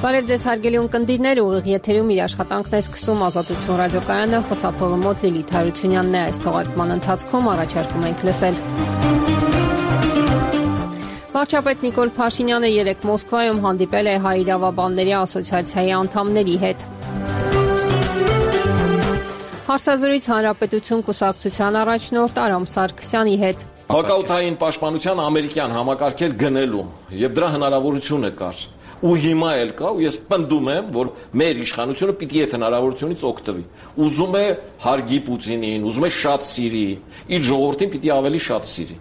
Բարև ձեզ հարգելի ունկնդիրներ, ուղիղ եթերում իր աշխատանքն է սկսում Ազատություն ռադիոկայանը, խոսափողը մոտ Լիլիթ Հարությունյանն է, այս թողարկման ընթացքում առաջարկում ենք լսել։ Վարչապետ Նիկոլ Փաշինյանը երեկ Մոսկվայում հանդիպել է հայ իրավաբանների ասոցիացիայի անդամների հետ։ Հարցազրույց Հանրապետություն կուսակցության առաջնորդ Արամ Սարգսյանի հետ։ Հակաօդային պաշտպանության ամերիկյան համակարգեր գնելու եւ դրա հնարավորությունը կար։ Ու հիմա էլ կա, ու ես պնդում եմ, որ մեր իշխանությունը պիտի այդ հնարավորությունից օգտվի։ Ուզում է հարգի Պուտինին, ուզում է շատ սիրի, իր ժողովրդին պիտի ավելի շատ սիրի։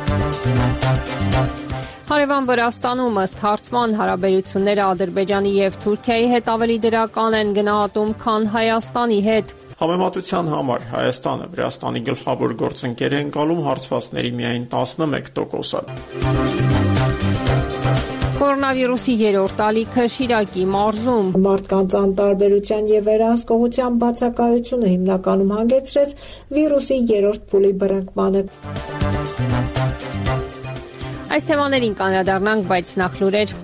Հարևան Վրաստանում ըստ հարցման հարաբերությունները Ադրբեջանի եւ Թուրքիայի հետ ավելի դրական են գնահատում, քան Հայաստանի հետ։ Համեմատության համար Հայաստանը Վրաստանի գլխավոր գործընկեր է ընկալում հարցվածների միայն 11%-ը։ Կորոնավիրուսի երրորդ ալիքը Շիրակի մարզում։ Մարդկանց անտարբերության եւ վերահսկողության բացակայությունը հիմնականում հանգեցրեց վիրուսի երրորդ փուլի բռնկմանը։ Այս թեմաներին կանդրադառնանք, բայց նախ լուրեր։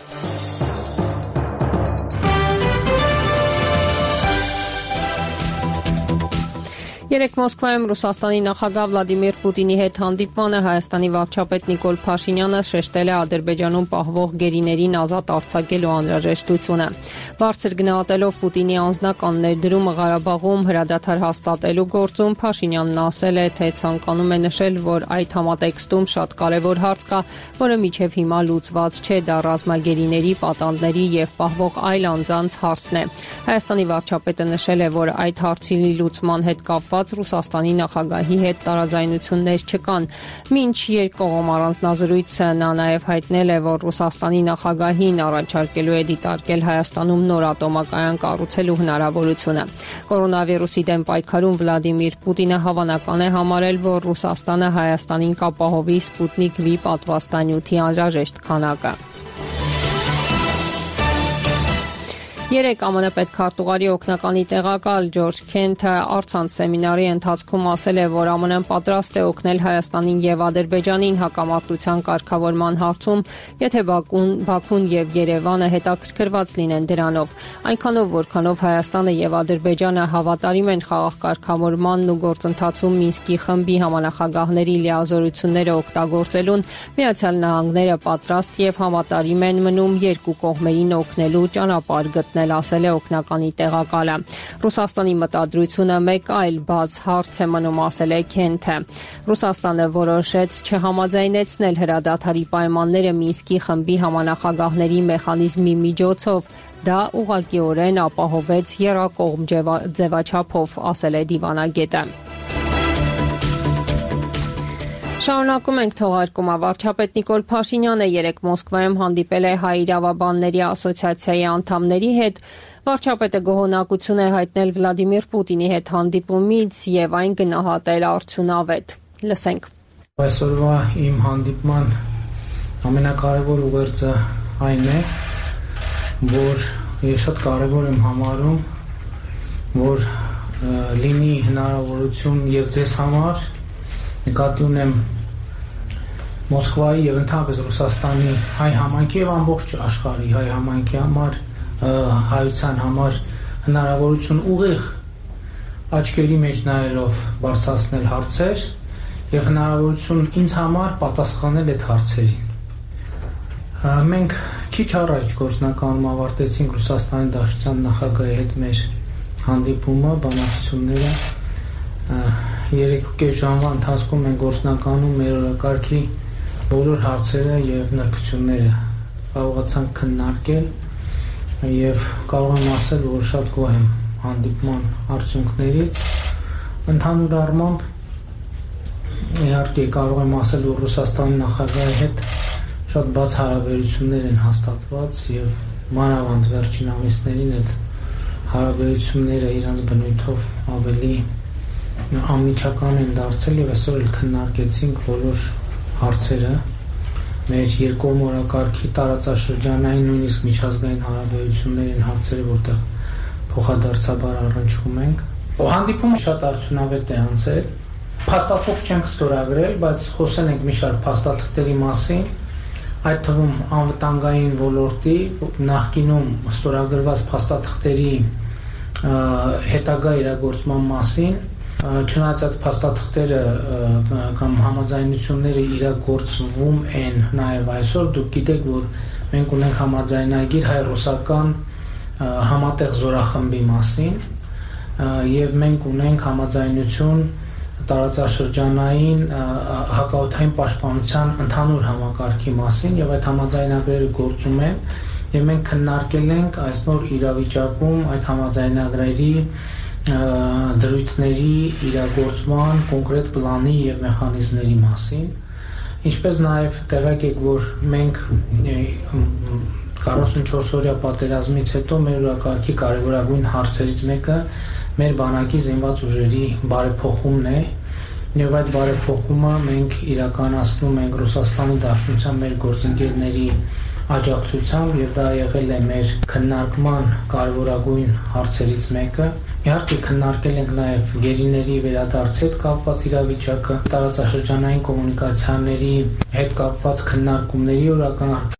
Երեկ Մոսկվայում Ռուսաստանի նախագահ Վլադիմիր Պուտինի հետ հանդիպմանը Հայաստանի վարչապետ Նիկոլ Փաշինյանը շեշտել է Ադրբեջանում պահվող գերիներին ազատ արձակելու անհրաժեշտությունը։ Բարձր գնահատելով Պուտինի անձնական ներդրումը Ղարաբաղում հրադադար հաստատելու գործում, Փաշինյանն ասել է, թե ցանկանում է նշել, որ այդ համատեքստում շատ կարևոր հարց կա, որը մինչև հիմա լուծված չէ, դա ռազմագերիների, պատանդների եւ պահվող այլ անձանց հարցն է։ Հայաստանի վարչապետը նշել է, որ այդ հարցի լուծման հետ կապված Ռուսաստանի նախագահի հետ տարաձայնություններ չկան։ Մինչ երկկողմ առանձնազրույցը նա նաև հայտնել է, որ Ռուսաստանի նախագահին առաջարկելու է դիտարկել Հայաստանում նոր ատոմակայան կառուցելու հնարավորությունը։ Կորոնավիրուսի դեմ պայքարում Վլադիմիր Պուտինը հավանական է համարել, որ Ռուսաստանը Հայաստանին կապահովի Սպուտնիկ V պատվաստանյութի անհրաժեշտ քանակը։ Երեկ ԱՄՆ պետքարտուղարի օգնականի տեղակալ Ջորջ Քենթը առցանց սեմինարի ընթացքում ասել է, որ ԱՄՆ-ն պատրաստ է օգնել Հայաստանին եւ Ադրբեջանին հակամարտության կարգավորման հարցում, եթե Բաքուն եւ Երևանը հետաքրքրված լինեն դրանով։ Այնքանով, որքանով Հայաստանը եւ Ադրբեջանը հավատարիմ են խաղաղ կարգավորմանն ու գործընթացում Մինսկի խմբի համանախագահների լիազորությունները օգտագործելուն, Միացյալ Նահանգները պատրաստ եւ համատարիմ են մնում երկու կողմերին օգնելու ճանապարհ գտնել, ասել է օգնականի տեղակալը։ Ռուսաստանի մտադրությունը մեկ այլ բաց հարց է մնում, ասել է Քենթը։ Ռուսաստանը որոշեց չհամաձայնեցնել հրադադարի պայմանները Մինսկի խմբի համանախագահների մեխանիզմի միջոցով։ Դա ուղղակիորեն ապահովեց եռակողմ ձևաչափով, ասել է դիվանագետը։ Շարունակում ենք թողարկումը։ Վարչապետ Նիկոլ Փաշինյանը երեկ Մոսկվայում հանդիպել է հայ իրավաբանների ասոցիացիայի անդամների հետ։ Վարչապետը գոհունակություն է հայտնել Վլադիմիր Պուտինի հետ հանդիպումից եւ այն գնահատել արդյունավետ։ Լսենք։ Այսօրվա իմ հանդիպման ամենակարևոր ուղերձը այն է, որ ես շատ կարևոր եմ համարում, որ լինի հնարավորություն եւ ձեզ համար նկատի ունեմ Մոսկվայի եւ ընդհանրապես Ռուսաստանի հայ համայնքի եւ ամբողջ աշխարհի հայ համայնքի համար, հայության համար հնարավորություն ուղիղ աչքերի մեջ նայելով բարձրացնել հարցեր եւ հնարավորություն ինձ համար պատասխանել այդ հարցերին։ Մենք քիչ առաջ գործնականում ավարտեցինք Ռուսաստանի Դաշնության նախագահի հետ մեր հանդիպումը, բանակցությունները 3.5 ժամվա ընթացքում մենք գործնականում մեր օրակարգի բոլոր հարցերը եւ նրբությունները կարողացանք քննարկել եւ կարող եմ ասել, որ շատ գոհ եմ հանդիպման արդյունքներից։ Ընդհանուր առմամբ իհարկե կարող եմ ասել, որ Ռուսաստանի նախագահի հետ շատ բաց հարաբերություններ են հաստատված եւ մանավանդ վերջին ամիսներին այդ հարաբերությունները իրանց բնույթով ավելի անմիջական են դարձել եւ այսօր էլ քննարկեցինք բոլոր հարցերը մեր երկկողմ օրակարգի տարածաշրջանային նույնիսկ միջազգային հարաբերություններին հարցերը, որտեղ փոխադարձաբար առնչվում ենք։ Հանդիպումը շատ արդյունավետ է անցել։ Փաստաթուղթ չենք ստորագրել, բայց խոսել ենք մի շարք փաստաթղթերի մասին, այդ թվում անվտանգային ոլորտի նախկինում ստորագրված փաստաթղթերի հետագա իրագործման մասին, չնայած այդ փաստաթղթերը կամ համաձայնությունները իրագործվում են նաև այսօր, դուք գիտեք, որ մենք ունենք համաձայնագիր հայ-ռուսական համատեղ զորախմբի մասին եւ մենք ունենք համաձայնություն տարածաշրջանային հակաօդային պաշտպանության ընդհանուր համակարգի մասին եւ այդ համաձայնագրերը գործում են եւ մենք քննարկել ենք այս նոր իրավիճակում այդ համաձայնագրերի դրույթների իրագործման կոնկրետ պլանի եւ մեխանիզմների մասին, ինչպես նաեւ տեղեկ եք, որ մենք 44-օրյա պատերազմից հետո մեր օրակարգի կարևորագույն հարցերից մեկը մեր բանակի զինված ուժերի բարեփոխումն է եւ այդ բարեփոխումը մենք իրականացնում ենք Ռուսաստանի Դաշնության մեր գործընկերների աջակցությամբ եւ դա եղել է մեր քննարկման կարևորագույն հարցերից մեկը։ Իհարկե քննարկել ենք նաեւ գերիների վերադարձի հետ կապված իրավիճակը, տարածաշրջանային կոմունիկացիաների հետ կապված քննարկումների օրակարգ։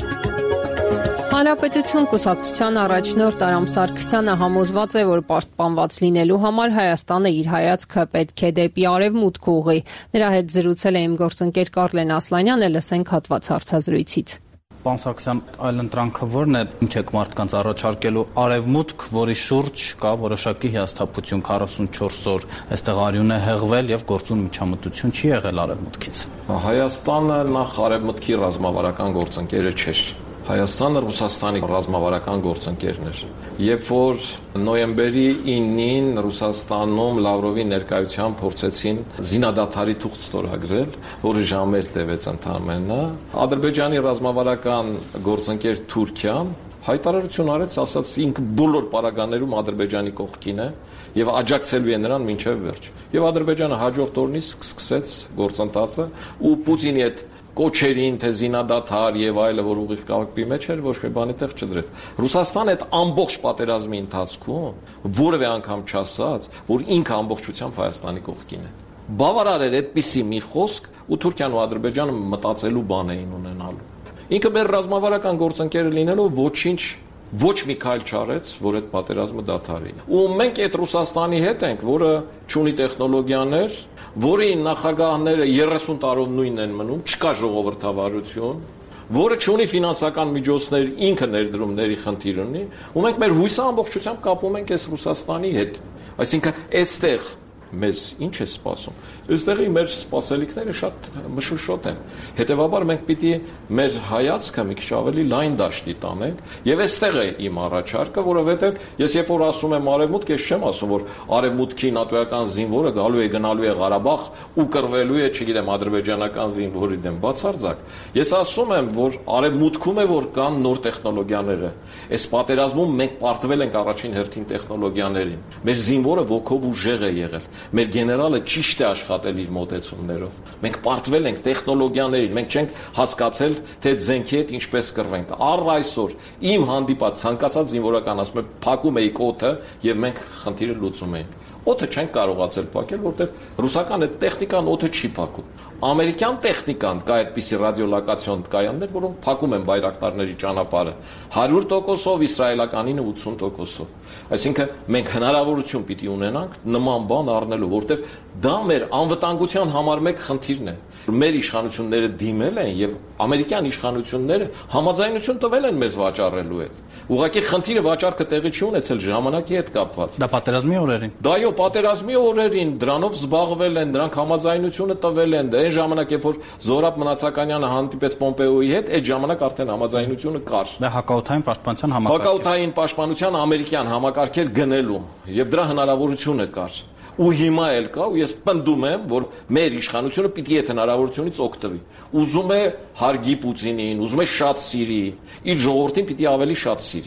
Հանրապետություն կուսակցության առաջնորդ Արամ Սարգսյանը համոզված է, որ պաշտպանված լինելու համար Հայաստանը իր հայացքը պետք է դեպի արևմուտք ուղղի։ Նրա հետ զրուցել է իմ գործընկեր Կարլեն Ասլանյանը, լսենք հատված հարցազրույցից։ Պարոն Սարգսյան, այլընտրանքը ո՞րն է, ինչ եք մարդկանց առաջարկելու արևմուտք, որի շուրջ կա որոշակի հիասթափություն 44 օր, այստեղ արյուն է հեղվել եւ գործուն միջամտություն չի եղել արևմուտքից։ Հայաստանը նախ արևմուտքի ռազմավարական գործընկերը չէր։ Հայաստանը Ռուսաստանի ռազմավարական գործընկերն էր։ Երբ որ նոյեմբերի 9-ին Ռուսաստանում Լավրովի ներկայությամբ փորձեցին զինադադարի թուղթ ստորագրել, որը ժամեր տևեց ընդամենը, Ադրբեջանի ռազմավարական գործընկեր Թուրքիան հայտարարություն արեց, ասաց ինքը բոլոր պարագաներում Ադրբեջանի կողքին է եւ աջակցելու է նրան մինչեւ վերջ։ Եվ Ադրբեջանը հաջորդ օրնից սկսեց գործընթացը ու Պուտինի հետ կոչերին, թե զինադադար եւ այլը, որ ուղիղ կապի մեջ էր, ոչ մի բանի տեղ չդրեց։ Ռուսաստանը այդ ամբողջ պատերազմի ընթացքում որևէ անգամ չասաց, որ ինքը ամբողջությամբ Հայաստանի կողքին է։ Բավարար էր այդպիսի մի խոսք ու Թուրքիան ու Ադրբեջանը մտածելու բան էին ունենալու։ Ինքը մեր ռազմավարական գործընկերը լինելով ոչինչ ոչ մի քայլ չարեց, որ այդ պատերազմը դադարի։ Ու մենք այդ Ռուսաստանի հետ ենք, որը չունի տեխնոլոգիաներ, որի նախագահները 30 տարով նույնն են մնում, չկա ժողովրդավարություն, որը չունի ֆինանսական միջոցներ, ինքը ներդրումների խնդիր ունի, ու մենք մեր հույսը ամբողջությամբ կապում ենք այս Ռուսաստանի հետ։ Այսինքն, այստեղ մեզ ինչ է սպասում։ Այստեղի մեր սպասելիքները շատ մշուշոտ են։ Հետևաբար մենք պիտի մեր հայացքը մի քիչ ավելի լայն դաշտի տանենք, եւ այստեղ է իմ առաջարկը, որովհետեւ ես երբ որ ասում եմ արևմուտք, ես չեմ ասում, որ արևմուտքի նատոյական զինվորը գնալու է Ղարաբաղ ու կռվելու է, չգիտեմ, ադրբեջանական զինվորի դեմ, բացարձակ։ Ես ասում եմ, որ արևմուտքում է, որ կան նոր տեխնոլոգիաները։ Այս պատերազմում մենք պարտվել ենք առաջին հերթին տեխնոլոգիաներին։ Մեր զինվորը ոգով ուժեղ է եղել։ Մեր գեներալը ճիշտ է աշխատել իր մոտեցումներով։ Մենք պարտվել ենք տեխնոլոգիաներին, մենք չենք հասկացել, թե զենքի հետ ինչպես կռվենք։ Առ այսօր իմ հանդիպած ցանկացած զինվորական ասում է, փակում էիք օդը եւ մենք խնդիրը լուծում էինք։ Օդը չենք կարողացել փակել, որտեղ ռուսական այդ տեխնիկան օդը չի փակում։ Ամերիկյան տեխնիկան կա այդպիսի ռադիոլոկացիոն կայաններ, որոնք փակում են բայրակտարների ճանապարհը 100%-ով, իսրայելականինը 80%-ով։ Այսինքն մենք հնարավորություն պիտի ունենանք նման բան առնելու, որտեղ դա մեր անվտանգության համար մեկ խնդիրն է։ Մեր իշխանությունները դիմել են եւ ամերիկյան իշխանությունները համաձայնություն տվել են մեզ վաճառելու հետ։ Ուղղակի խնդիրը վաճառքը տեղի չի ունեցել ժամանակի հետ կապված։ Դա պատերազմի օրերին։ Դա այո, պատերազմի օրերին դրանով զբաղվել են, դրանք համաձայնությունը տվել են։ Այն ժամանակ, երբ որ Զորաբ Մնացականյանը հանդիպեց Պոմպեոյի հետ, այդ ժամանակ արդեն համաձայնությունը կար։ Դա հակաօդային պաշտպանության համակարգ։ Հակաօդային պաշտպանության ամերիկյան համակարգեր գնելու եւ դրա հնարավորությունը կար։ Ու հիմա էլ կա, ու ես պնդում եմ, որ մեր իշխանությունը պիտի այդ հնարավորությունից օգտվի։ Ուզում է հարգի Պուտինին, ուզում է շատ սիրի, իր ժողովրդին պիտի ավելի շատ սիրի։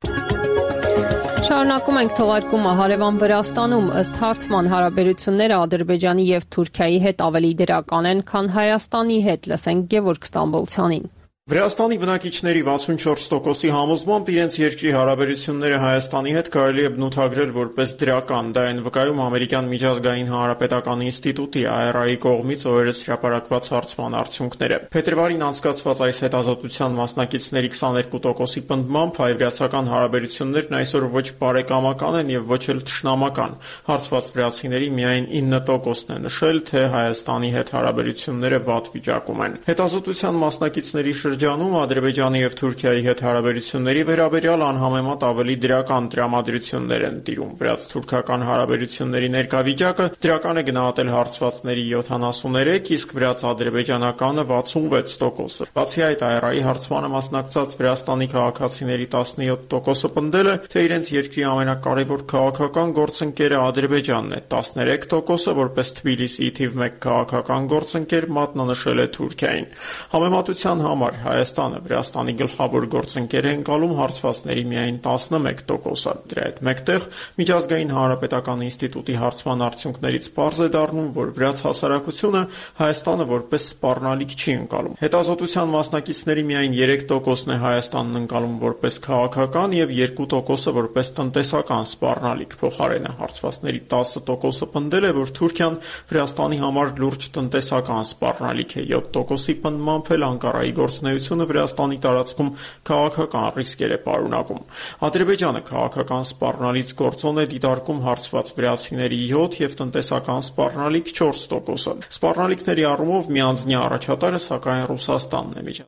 Շարունակում ենք թողարկումը հարևան Վրաստանում, ըստ հարցման հարաբերությունները Ադրբեջանի եւ Թուրքիայի հետ ավելի դրական են, քան Հայաստանի հետ, լսենք Գևորգ Ստամբոլցյանին։ Վրաստանի բնակիչների 64%-ի համոզմամբ իրենց երկրի հարաբերությունները Հայաստանի հետ կարելի է բնութագրել որպես դրական։ Դա են վկայում ամերիկյան միջազգային հանրապետական ինստիտուտի IRI կողմից օրերս հրապարակված հարցման արդյունքները։ Փետրվարին անցկացված այս հետազոտության մասնակիցների 22%-ի պնդմամբ հայ-վրացական հարաբերություններն այսօր ոչ բարեկամական են եւ ոչ էլ թշնամական։ Հարցված վրացիների միայն 9%-ն է նշել, թե Հայաստանի հետ հարաբերությունները վատ վիճակում են։ Հետազոտության մասնակիցների շրջանում Ադրբեջանի եւ Թուրքիայի հետ հարաբերությունների վերաբերյալ անհամեմատ ավելի դրական տրամադրություններ են տիրում։ Վրաց-թուրքական հարաբերությունների ներկա վիճակը դրական է գնահատել հարցվածների 73, իսկ վրաց-ադրբեջանականը 66%։ Բացի այդ, IRI հարցմանը մասնակցած Վրաստանի քաղաքացիների 17%-ը պնդել է, թե իրենց երկրի ամենակարևոր քաղաքական գործընկերը Ադրբեջանն է, 13%-ը որպես Թբիլիսիի թիվ 1 քաղաքական գործընկեր մատնանշել է Թուրքիային։ Համեմատության համար Հայաստանը Վրաստանի գլխավոր գործընկեր է ընկալում հարցվածների միայն 11%-ը։ Դրա հետ մեկտեղ Միջազգային հանրապետական ինստիտուտի հարցման արդյունքներից պարզ է դառնում, որ վրաց հասարակությունը Հայաստանը որպես սպառնալիք չի ընկալում։ Հետազոտության մասնակիցների միայն 3%-ն է Հայաստանն ընկալում որպես քաղաքական եւ 2%-ը որպես տնտեսական սպառնալիք։ Փոխարենը հարցվածների 10%-ը պնդել է, որ Թուրքիան Վրաստանի համար լուրջ տնտեսական սպառնալիք է, 7%-ի պնդմամբ էլ Անկարայի գործունեությունը Վրաստանի տարածքում քաղաքական ռիսկեր է պարունակում։ Ադրբեջանը քաղաքական սպառնալից գործոն է դիտարկում հարցված վրացիների 7 եւ տնտեսական սպառնալիք 4%-ը։ Սպառնալիքների առումով միանձնյա առաջատարը սակայն Ռուսաստանն է։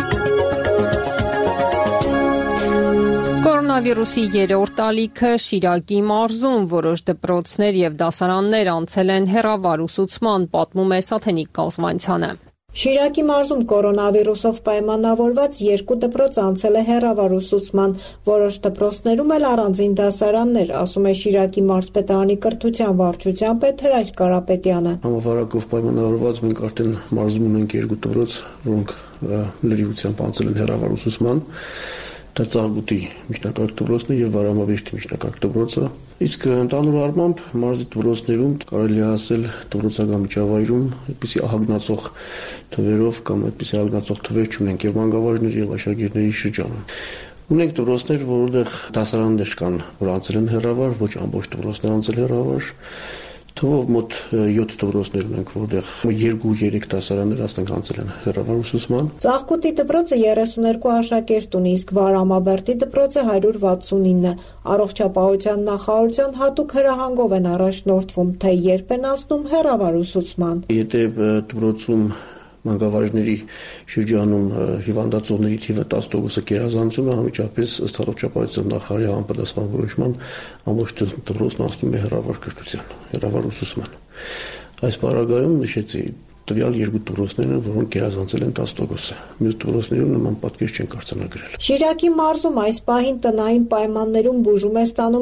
Կորոնավիրուսի երրորդ ալիքը Շիրակի մարզում որոշ դպրոցներ եւ դասարաններ անցել են հեռավար ուսուցման, պատմում է Սաթենիկ Կազմանցյանը։ Շիրակի մարզում կորոնավիրուսով պայմանավորված 2 դպրոց անցել է հեռավար ուսուցման, որոշ դպրոցներում էլ առանձին դասարաններ, ասում է Շիրակի մարզպետարանի կրթության վարչության պետ Հրայր Կարապետյանը։ Համավարակով պայմանավորված մենք արդեն մարզում ունենք 2 դպրոց, որոնք լրիվությամբ անցել են հեռավար ուսուցման։ Դա Ծաղուտի միջնակարգ դպրոցն է եւ Վարամաբերդի միջնակարգ դպրոցը։ Իսկ ընդհանուր առմամբ մարզի դպրոցներում կարելի է ասել դպրոցական միջավայրում այդպիսի ահագնացող թվերով կամ այդպիսի ահագնացող թվեր չունենք եւ մանկավարժների եւ աշակերտների շրջանում։ Ունենք դպրոցներ, որտեղ դասարաններ կան, որ անցել են հեռավար, ոչ ամբողջ դպրոցներ անցել հեռավար։ Թվով մոտ 7 դպրոցներ ունենք, որտեղ 2-3 դասարաններ ասենք անցել են հեռավար ուսուցման։ Ծաղկուտի դպրոցը 32 աշակերտ ունի, իսկ Վարամաբերդի դպրոցը 169։ Առողջապահության նախարարության հատուկ հրահանգով են առաջնորդվում, թե երբ են անցնում հեռավար ուսուցման։ Եթե դպրոցում մանկավարժների շրջանում հիվանդացողների թիվը 10%-ը գերազանցում է, անմիջապես ըստ առողջապահության նախարարի համապատասխան որոշման ամբողջ դպրոցն անցնում է հեռավար կրթության, հեռավար ուսուցման։ Այս պարագայում նշեցի տվյալ 2 դպրոցներն են, որոնք գերազանցել են 10%-ը։ Մյուս դպրոցներում նման պատկեր չեն արձանագրել։ Շիրակի մարզում այս պահին տնային պայմաններում բուժում է ստանում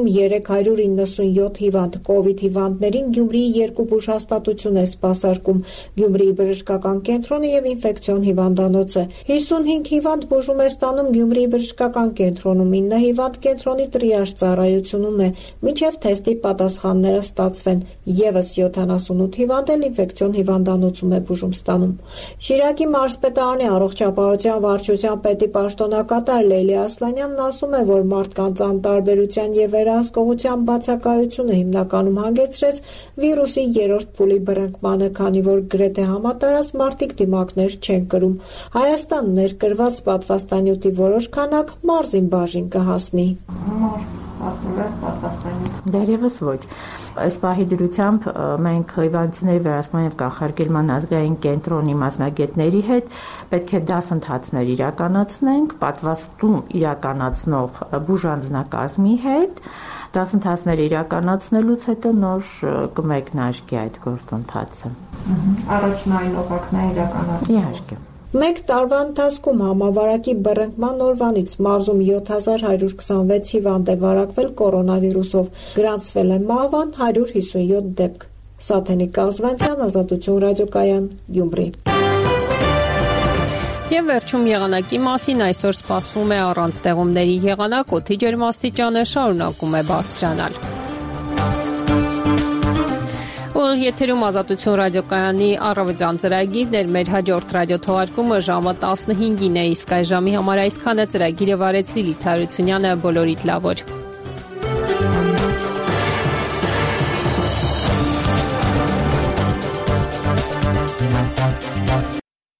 397 հիվանդ։ Կովիդ հիվանդներին Գյումրիի 2 բուժհաստատություն է սպասարկում՝ Գյումրիի բժշկական կենտրոնը եւ ինֆեկցիոն հիվանդանոցը։ 55 հիվանդ բուժում է ստանում Գյումրիի բժշկական կենտրոնում, 9 հիվանդ կենտրոնի տրիաժ ծառայությունում է, մինչև թեստի պատասխանները ստացվեն։ Եվս 78 հիվանդ էլ ինֆեկցիոն հիվանդանոցում բուժում ստանում։ Շիրակի մարզպետարանի առողջապահության վարչության պետի պաշտոնակատար Լեյլի Ասլանյանն ասում է, որ մարդկանց անտարբերության եւ վերահսկողության բացակայությունը հիմնականում հանգեցրեց վիրուսի երրորդ փուլի բռնկմանը, քանի որ գրեթե համատարած մարդիկ դիմակներ չեն կրում։ Հայաստան ներկրված պատվաստանյութի որոշ քանակ մարզին բաժին կհասնի։ Դեռևս ոչ։ Այս պահի դրությամբ մենք հիվանդությունների վերահսկման եւ կանխարգելման ազգային կենտրոնի մասնագետների հետ պետք է դասընթացներ իրականացնենք, պատվաստում իրականացնող բուժանձնակազմի հետ։ Դասընթացները իրականացնելուց հետո նոր կմեկնարկի այդ գործընթացը։ Առաջնային օղակն իրականացնի։ Իհարկե։ Մեկ տարվա ընթացքում համավարակի բռնկման օրվանից մարզում 7126 հիվանդ է վարակվել կորոնավիրուսով, գրանցվել է մահվան 157 դեպք։ Սաթենիկ Կազմանցյան, Ազատություն ռադիոկայան, Գյումրի։ Եվ վերջում եղանակի մասին այսօր սպասվում է առանց տեղումների եղանակ, օդի ջերմաստիճանը շարունակում է բարձրանալ։ Ուղիղ եթերում Ազատություն ռադիոկայանի առավոտյան ծրագիրն էր, մեր հաջորդ ռադիոթողարկումը ժամը 15-ին է, իսկ այս ժամի համար այսքանը ծրագիրը վարեց Լիլիթ Հարությունյանը, բոլորիդ լավ օր։